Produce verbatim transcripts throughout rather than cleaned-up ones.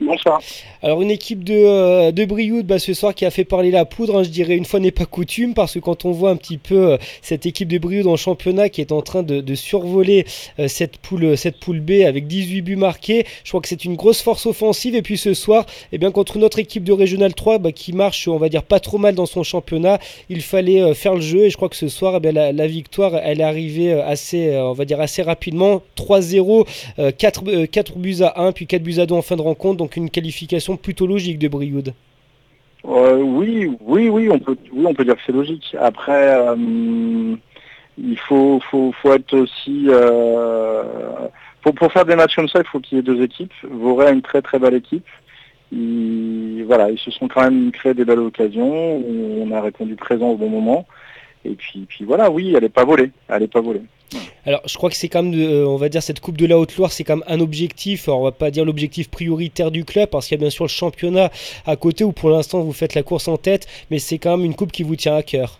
Bonsoir. Alors une équipe de, euh, de Brioude bah, ce soir qui a fait parler la poudre, hein, je dirais une fois n'est pas coutume, parce que quand on voit un petit peu euh, cette équipe de Brioude en championnat qui est en train de, de survoler euh, cette, poule, cette poule B avec dix-huit buts marqués, je crois que c'est une grosse force offensive. Et puis ce soir, eh bien, contre notre équipe de Régional trois bah, qui marche, on va dire, pas trop mal dans son championnat, il fallait euh, faire le jeu. Et je crois que ce soir, eh bien, la, la victoire, elle est arrivée assez, euh, on va dire, assez rapidement. trois zéro, euh, quatre, euh, quatre buts à un, puis quatre buts à deux en fin de rencontre, donc une qualification plutôt logique de Brioude. Euh, oui, oui, oui, on peut, oui, on peut dire que c'est logique. Après, euh, il faut, faut, faut être aussi, euh, pour, pour faire des matchs comme ça, il faut qu'il y ait deux équipes. Voray a une très très belle équipe. Ils, voilà, ils se sont quand même créé des belles occasions. Où on a répondu présent au bon moment. Et puis, puis voilà, oui, elle n'est pas volée, elle n'est pas volée. Alors, je crois que c'est quand même, euh, on va dire, cette Coupe de la Haute-Loire, c'est quand même un objectif. Alors, on va pas dire l'objectif prioritaire du club, parce qu'il y a bien sûr le championnat à côté où pour l'instant vous faites la course en tête, mais c'est quand même une coupe qui vous tient à cœur.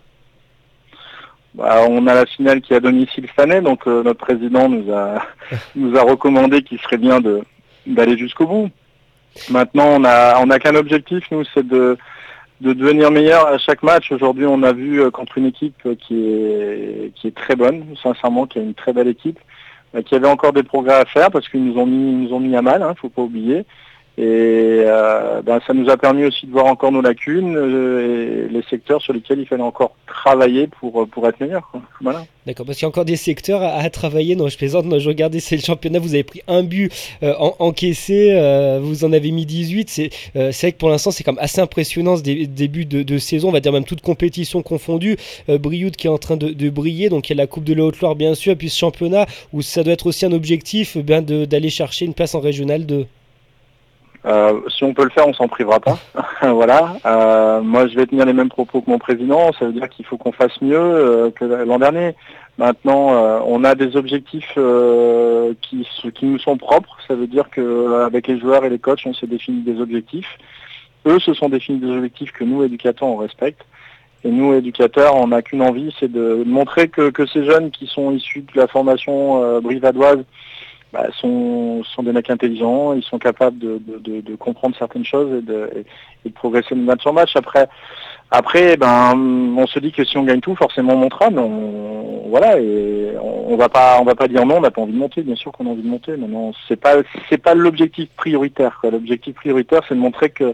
Bah, on a la finale qui est à domicile cette année, donc euh, notre président nous a, nous a recommandé qu'il serait bien de, d'aller jusqu'au bout. Maintenant, on a, on a qu'un objectif, nous, c'est de, de devenir meilleur à chaque match. Aujourd'hui, on a vu euh, contre une équipe euh, qui est, qui est très bonne, sincèrement, qui est une très belle équipe, euh, qui avait encore des progrès à faire parce qu'ils nous ont mis, ils nous ont mis à mal, hein, faut pas oublier. Et euh, ben, ça nous a permis aussi de voir encore nos lacunes euh, et les secteurs sur lesquels il fallait encore travailler pour, pour être meilleur, quoi. Voilà. D'accord, parce qu'il y a encore des secteurs à, à travailler. Non, je plaisante. Moi, je regardais, c'est le championnat. Vous avez pris un but euh, en, encaissé. Euh, vous en avez mis dix-huit. C'est, euh, c'est vrai que pour l'instant, c'est quand même assez impressionnant ce dé, début de, de saison. On va dire même toute compétition confondue. Euh, Brioude qui est en train de, de briller. Donc, il y a la Coupe de la Haute-Loire, bien sûr. Et puis ce championnat où ça doit être aussi un objectif, ben, de, d'aller chercher une place en Régional deux. Euh, si on peut le faire, on s'en privera pas. Voilà. Euh, moi, je vais tenir les mêmes propos que mon président. Ça veut dire qu'il faut qu'on fasse mieux euh, que l'an dernier. Maintenant, euh, on a des objectifs euh, qui, qui nous sont propres. Ça veut dire qu'avec les joueurs et les coachs, on s'est défini des objectifs. Eux se sont définis des objectifs que nous, éducateurs, on respecte. Et nous, éducateurs, on n'a qu'une envie, c'est de montrer que, que ces jeunes qui sont issus de la formation euh, brivadoise Bah, sont, sont des mecs intelligents, ils sont capables de, de, de, de comprendre certaines choses et de, et de progresser de match en match. Après, après, ben, on se dit que si on gagne tout, forcément on montera, mais on, voilà, et on, on va pas, on va pas dire non, on n'a pas envie de monter. Bien sûr qu'on a envie de monter, mais non, c'est pas, c'est pas l'objectif prioritaire, quoi. L'objectif prioritaire, c'est de montrer que,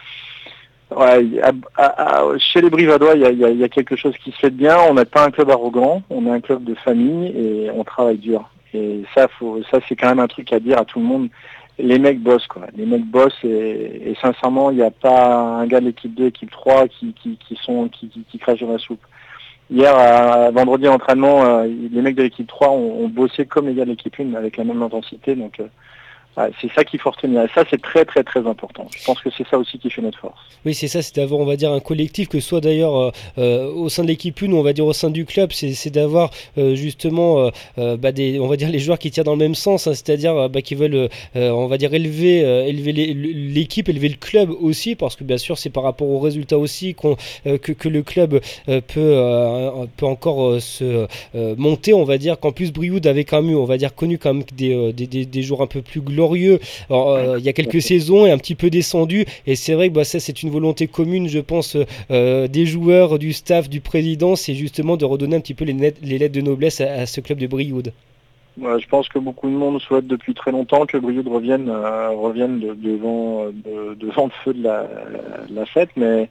ouais, à, à, à, chez les Brivadois, il y a, y, a, y a quelque chose qui se fait de bien. On n'est pas un club arrogant, on est un club de famille et on travaille dur. Et ça, faut, ça c'est quand même un truc à dire à tout le monde. Les mecs bossent, quoi. Les mecs bossent et, et sincèrement, il n'y a pas un gars de l'équipe deux, équipe trois qui, qui, qui sont qui, qui, qui crachent dans la soupe. Hier, à, vendredi à l'entraînement, euh, les mecs de l'équipe trois ont, ont bossé comme les gars de l'équipe un avec la même intensité. Donc euh, ouais, c'est ça qu'il faut retenir. Et ça, c'est très très très important. Je pense que c'est ça aussi qui fait notre force. Oui, c'est ça, c'est d'avoir, on va dire, un collectif, que ce soit d'ailleurs euh, euh, au sein de l'équipe une ou on va dire au sein du club, c'est, c'est d'avoir euh, justement, euh, euh, bah, des, on va dire, les joueurs qui tirent dans le même sens, hein, c'est-à-dire euh, bah, qui veulent, euh, on va dire, élever, euh, élever les, l'équipe, élever le club aussi, parce que bien sûr, c'est par rapport aux résultats aussi qu'on, euh, que, que le club euh, peut, euh, peut encore euh, se euh, monter, on va dire, qu'en plus Brioude avait quand même eu, on va dire, connu quand même des, euh, des, des, des jours un peu plus glorieux alors, euh, il y a quelques saisons et un petit peu descendu, et c'est vrai que bah, ça, c'est une volonté commune, je pense, euh, des joueurs, du staff, du président, c'est justement de redonner un petit peu les, net, les lettres de noblesse à, à ce club de Brioude. Ouais, je pense que beaucoup de monde souhaite depuis très longtemps que Brioude revienne, euh, revienne de, devant, de, devant le feu de la, la fête, mais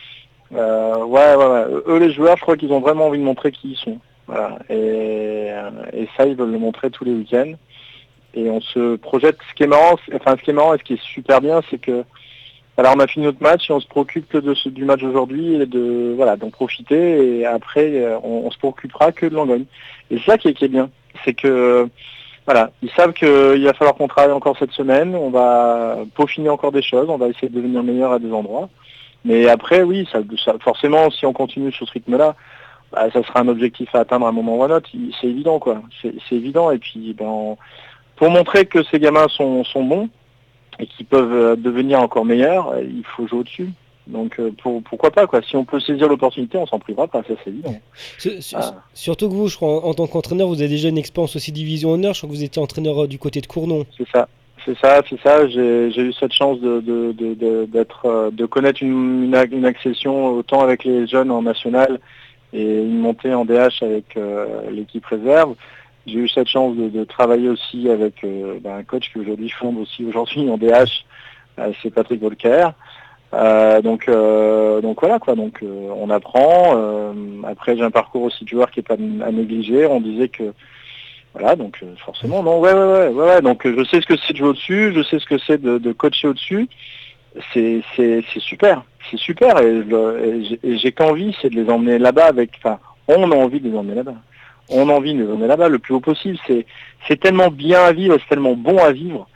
euh, ouais, ouais, ouais, eux les joueurs, je crois qu'ils ont vraiment envie de montrer qui ils sont. Voilà. Et, et ça, ils veulent le montrer tous les week-ends. Et on se projette. Ce qui est marrant, enfin ce qui est marrant et ce qui est super bien, c'est que alors on a fini notre match et on se préoccupe de ce, du match d'aujourd'hui et de voilà d'en profiter et après on, on se préoccupera que de Langogne. Et c'est ça qui est, qui est bien, c'est que voilà, ils savent qu'il va falloir qu'on travaille encore cette semaine, on va peaufiner encore des choses, on va essayer de devenir meilleur à des endroits. Mais après oui, ça, ça, forcément si on continue sur ce rythme-là, bah, ça sera un objectif à atteindre à un moment ou à un autre, c'est évident quoi, c'est, c'est évident. Et puis ben, on, pour montrer que ces gamins sont, sont bons, et qui peuvent devenir encore meilleurs, il faut jouer au-dessus. Donc pour, pourquoi pas quoi. Si on peut saisir l'opportunité, on s'en privera pas, ça c'est évident. Ce, ce, Ah. Surtout que vous, je crois, en, en tant qu'entraîneur, vous avez déjà une expérience aussi division honneur. Je crois que vous étiez entraîneur du côté de Cournon. C'est ça, C'est ça, c'est ça. J'ai, j'ai eu cette chance de, de, de, de, d'être, euh, de connaître une, une, une accession autant avec les jeunes en national et une montée en D H avec euh, l'équipe réserve. J'ai eu cette chance de, de travailler aussi avec euh, ben, un coach qui aujourd'hui fonde aussi aujourd'hui en D H, euh, c'est Patrick Volcker. Euh, donc, euh, donc voilà quoi. Donc euh, on apprend. Euh, après j'ai un parcours aussi de joueur qui est pas à négliger. On disait que voilà, donc euh, forcément non. Ouais, ouais, ouais, ouais, ouais. Donc euh, je sais ce que c'est de jouer au-dessus. Je sais ce que c'est de, de coacher au-dessus. C'est, c'est, c'est super, c'est super. Et, et j'ai, et j'ai qu'envie, c'est de les emmener là-bas avec. Enfin, on a envie de les emmener là-bas. On a envie de les emmener là-bas le plus haut possible. C'est, c'est tellement bien à vivre, c'est tellement bon à vivre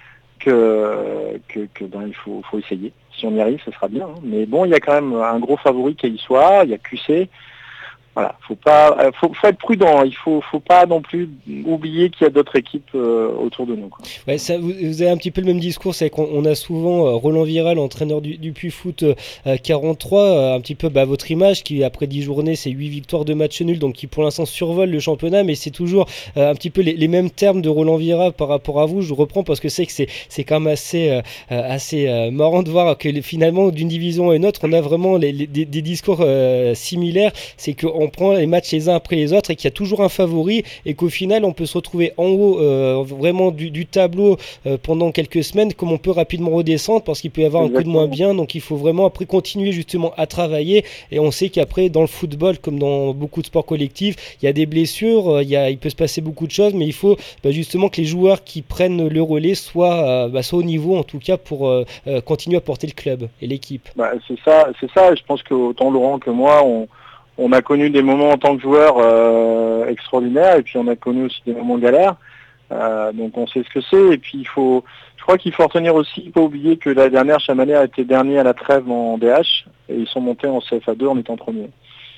que, que, que ben, il faut, faut essayer. Si on y arrive, ce sera bien. Hein. Mais bon, il y a quand même un gros favori qui y soit. Il y a Q C. Voilà, faut pas, faut, faut être prudent. Il faut, faut pas non plus oublier qu'il y a d'autres équipes euh, autour de nous. Quoi. Ouais, ça, vous, vous avez un petit peu le même discours, c'est qu'on on a souvent euh, Roland Viral, entraîneur du, du Puy Foot euh, quarante-trois, euh, un petit peu bah, votre image, qui après dix journées, c'est huit victoires, deux matchs nuls, donc qui pour l'instant survole le championnat, mais c'est toujours euh, un petit peu les, les mêmes termes de Roland Viral par rapport à vous. Je reprends parce que c'est que c'est, c'est quand même assez, euh, assez euh, marrant de voir que finalement d'une division à une autre, on a vraiment les, les, des, des discours euh, similaires. C'est qu'on prend les matchs les uns après les autres et qu'il y a toujours un favori et qu'au final on peut se retrouver en haut euh, vraiment du, du tableau euh, pendant quelques semaines, comme on peut rapidement redescendre parce qu'il peut y avoir Exactement. Un coup de moins bien. Donc il faut vraiment après continuer justement à travailler, et on sait qu'après dans le football comme dans beaucoup de sports collectifs, il y a des blessures, euh, il, y a, il peut se passer beaucoup de choses, mais il faut bah, justement que les joueurs qui prennent le relais soient, euh, bah, soient au niveau en tout cas pour euh, euh, continuer à porter le club et l'équipe. Bah, c'est ça, c'est ça. Je pense que autant Laurent que moi, on On a connu des moments en tant que joueur euh, extraordinaires, et puis on a connu aussi des moments galères. Euh, donc on sait ce que c'est. Et puis il faut, je crois qu'il faut retenir aussi, il faut pas oublier que l'année dernière, Chamonix a été dernier à la trêve en D H et ils sont montés en C F A deux en étant premiers.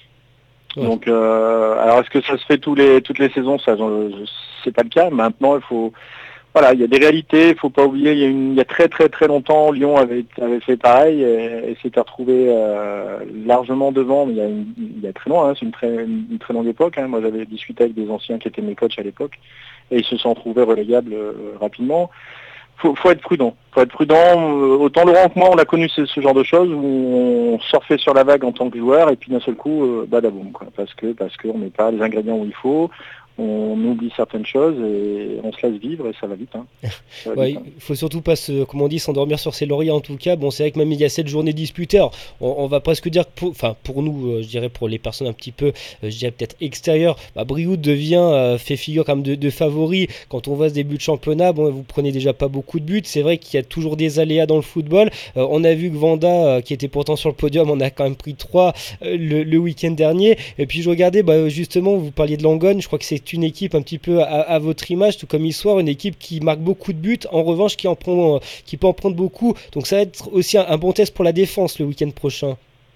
Ouais. Donc euh, alors est-ce que ça se fait tous les toutes les saisons? Ça, c'est pas le cas. Maintenant il faut Voilà, il y a des réalités, il faut pas oublier, il y a, une, il y a très très très longtemps, Lyon avait, avait fait pareil et, et s'était retrouvé euh, largement devant, mais il y a, une, il y a très loin, hein, c'est une très, une très longue époque. Hein. Moi j'avais discuté avec des anciens qui étaient mes coachs à l'époque et ils se sont retrouvés relégables euh, rapidement. Faut, faut être prudent, faut être prudent. Autant Laurent que moi, on a connu ce, ce genre de choses où on surfait sur la vague en tant que joueur et puis d'un seul coup, euh, badaboum, quoi, parce que parce qu'on met pas les ingrédients où il faut. On oublie certaines choses et on se laisse vivre et ça va vite. Hein. Ça va ouais, vite hein. Il faut surtout pas se, comment on dit, s'endormir sur ses lauriers en tout cas. Bon, c'est vrai que même il y a cette journée disputée. Alors, on, on va presque dire que pour, enfin, pour nous, euh, je dirais pour les personnes un petit peu, euh, je dirais peut-être extérieures, bah, Brioude devient, euh, fait figure comme de, de favori. Quand on voit ce début de championnat, bon, vous prenez déjà pas beaucoup de buts. C'est vrai qu'il y a toujours des aléas dans le football. Euh, on a vu que Vanda, euh, qui était pourtant sur le podium, on a quand même pris trois euh, le, le week-end dernier. Et puis je regardais, bah, justement, vous parliez de Langogne. Je crois que c'est une équipe un petit peu à, à votre image, tout comme Issoire, une équipe qui marque beaucoup de buts, en revanche qui en prend, euh, qui peut en prendre beaucoup. Donc ça va être aussi un, un bon test pour la défense le week-end prochain.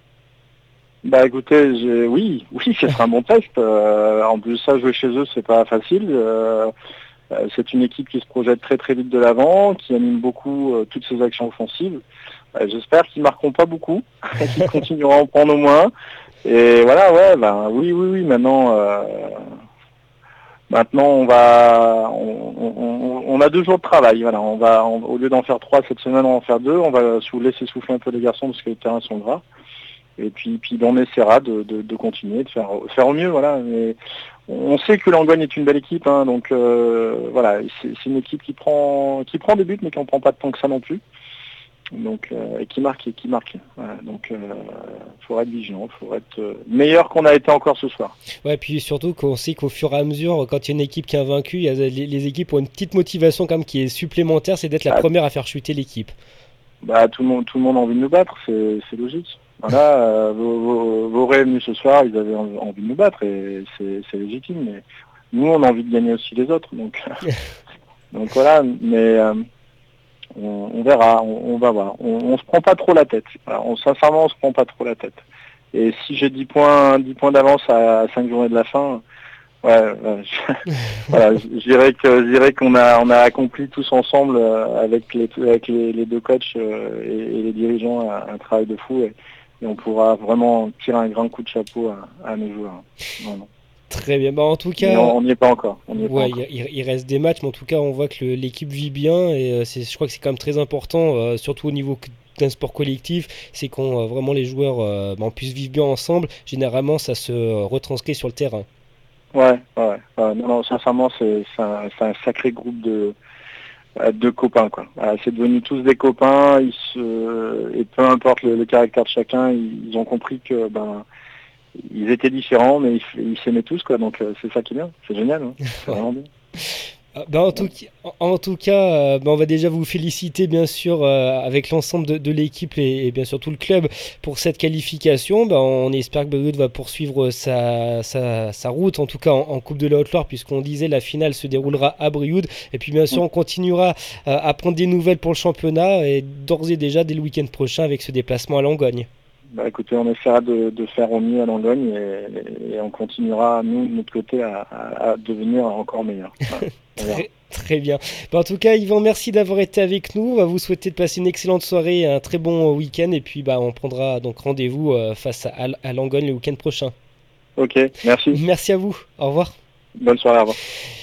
Bah écoutez, j'ai... oui, oui, ce sera un bon test. Euh, en plus ça, jouer chez eux, c'est pas facile. Euh, c'est une équipe qui se projette très très vite de l'avant, qui anime beaucoup euh, toutes ses actions offensives. Euh, j'espère qu'ils marqueront pas beaucoup, qu'ils continueront à en prendre au moins. Et voilà, ouais, bah oui, oui, oui. Maintenant. Euh... Maintenant, on va, on, on, on a deux jours de travail. Voilà, on va, on, au lieu d'en faire trois cette semaine, on va en faire deux. On va sous, laisser souffler un peu les garçons parce que les terrains sont gras. Et puis, puis on essaiera de, de, de continuer, de faire, faire au mieux. Voilà. Mais on sait que Langogne est une belle équipe, hein, donc euh, voilà, c'est, c'est une équipe qui prend, qui prend des buts, mais qui en prend pas tant que ça non plus. Donc euh, et qui marque et qui marque. Voilà, donc il euh, faudra être vigilant, il faudra être euh, meilleur qu'on a été encore ce soir. Ouais, puis surtout qu'on sait qu'au fur et à mesure, quand il y a une équipe qui est invaincue, il y a les, les équipes ont une petite motivation quand même qui est supplémentaire, c'est d'être la ah, première à faire chuter l'équipe. Bah tout le monde, tout le monde a envie de nous battre, c'est, c'est logique. Voilà, euh, vos, vos, vos révenus ce soir, ils avaient envie de nous battre et c'est, c'est légitime. Mais nous, on a envie de gagner aussi les autres, donc donc voilà. Mais euh, On, on verra, on, on va voir. On, on se prend pas trop la tête. Voilà, on, sincèrement, on se prend pas trop la tête. Et si j'ai dix points, dix points d'avance à cinq journées de la fin, ouais, ouais je, voilà, je dirais que je dirais qu'on a on a accompli tous ensemble euh, avec les avec les, les deux coachs euh, et, et les dirigeants un, un travail de fou et, et on pourra vraiment tirer un grand coup de chapeau à, à nos joueurs. Non, non. Très bien. Bah, en tout Mais cas, on n'y est pas encore. On y est pas ouais, encore. il, il- il reste des matchs, mais en tout cas, on voit que le- l'équipe vit bien et euh, c'est, je crois que c'est quand même très important, euh, surtout au niveau que- d'un sport collectif, c'est quand euh, vraiment les joueurs euh, bah, puissent vivre bien ensemble. Généralement, ça se euh, retranscrit sur le terrain. Ouais, ouais, ouais. Ouais, non, non, sincèrement, c'est c'est un, c'est un sacré groupe de, euh, de copains, quoi. Voilà, c'est devenu tous des copains. Ils se, et peu importe le, le caractère de chacun, ils, ils ont compris que ben ils étaient différents, mais ils, ils s'aimaient tous, quoi. Donc euh, c'est ça qui est bien. C'est génial, hein. C'est Ouais. vraiment bien. Ah, bah, en tout, Ouais. qui- en, en tout cas, euh, bah, on va déjà vous féliciter bien sûr euh, avec l'ensemble de, de l'équipe et, et bien sûr tout le club pour cette qualification. Bah, on espère que Brioude va poursuivre sa, sa, sa route, en tout cas en, en Coupe de la Haute-Loire, puisqu'on disait la finale se déroulera à Brioude. Et puis bien sûr, on continuera euh, à prendre des nouvelles pour le championnat et d'ores et déjà dès le week-end prochain avec ce déplacement à Langogne. Bah écoutez, on essaiera de, de faire au mieux à Langogne et, et on continuera, nous, de notre côté, à, à- à devenir encore meilleurs. Voilà. On verra. Très, très bien. Bah, en tout cas, Yvan, merci d'avoir été avec nous. On va vous souhaiter de passer une excellente soirée et un très bon euh, week-end. Et puis, bah, on prendra donc rendez-vous euh, face à, à Langogne le week-end prochain. Ok, merci. Merci à vous. Au revoir. Bonne soirée, au revoir.